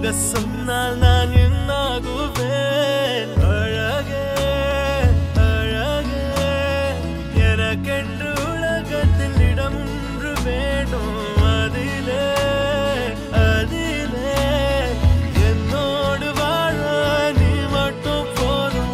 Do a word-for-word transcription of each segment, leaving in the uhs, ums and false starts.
சொன்னால் நான் என்னாகுவேன் அழகே அழகே எனக்கென்று உலகத்தில் இடம் ஒன்று வேணும் அதிலே அதிலே என்னோடு வாழ நீ மட்டும் போதும்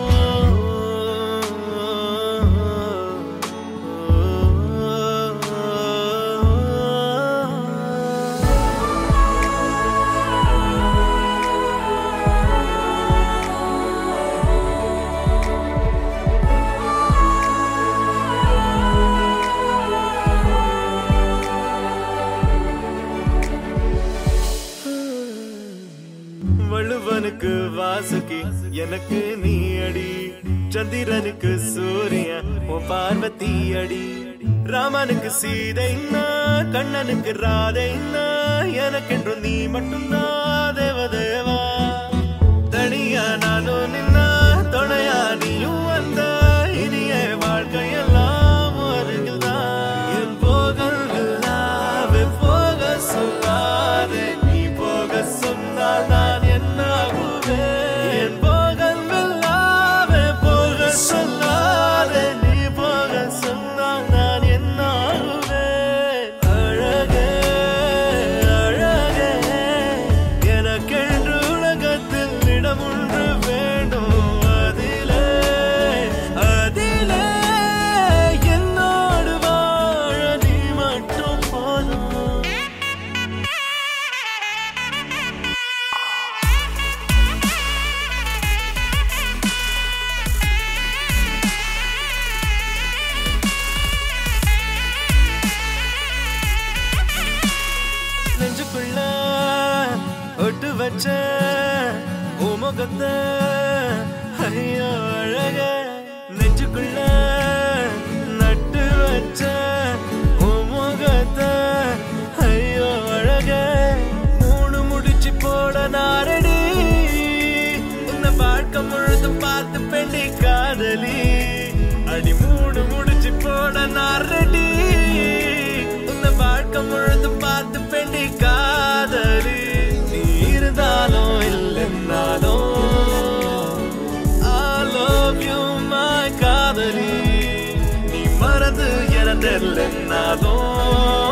வள்ளுவனுக்கு வாசுகி எனக்கு நீ அடி சந்திரனுக்கு சூரியன் உன் பார்வதி அடி ராமனுக்கு சீதைன்னா கண்ணனுக்கு ராதைன்னா எனக்கென்று நீ மட்டும்தான் தேவதேவா தனியா நானும் நின்னா துணையா நீயும் வந்த இனிய வாழ்க்கையெல்லாம் அருகில்தான் என் போகல்லாவே போக சொல்லாதே நீ போக சொன்னால் நான் என்னாகுவேன் என் போகல்லாவே போக சொல்லாதே நீ போக சொன்னால் நான் என்னாகுவேன் அழகே அழகே எனக்கென்று உலகத்தில் இடம் ஒன்று வேண்டும் அதிலே அதிலே என்னோடு வாழ நீ மட்டும் போதும் நெஞ்சுக்குள்ள ஒட்டு வச்ச உமுகத்தை ஐயோ அழக நெஞ்சுக்குள்ள நட்டு வச்ச உமுகத்தை ஐயோ அழக மூணு முடிச்சு போட நாரடி உன்னை வாழ்க்கை முழுதும் பார்த்து பெண்ணி காதலி அடி மூணு முடிச்சு போட நாரடி உன்னை வாழ்க்கை முழுதும் பார்த்து பெண்ணி காதலி நீ இருந்தாலும் இல்லைன்னாலும் I love you my காதலி நீ மறந்து எனதெல்லாம்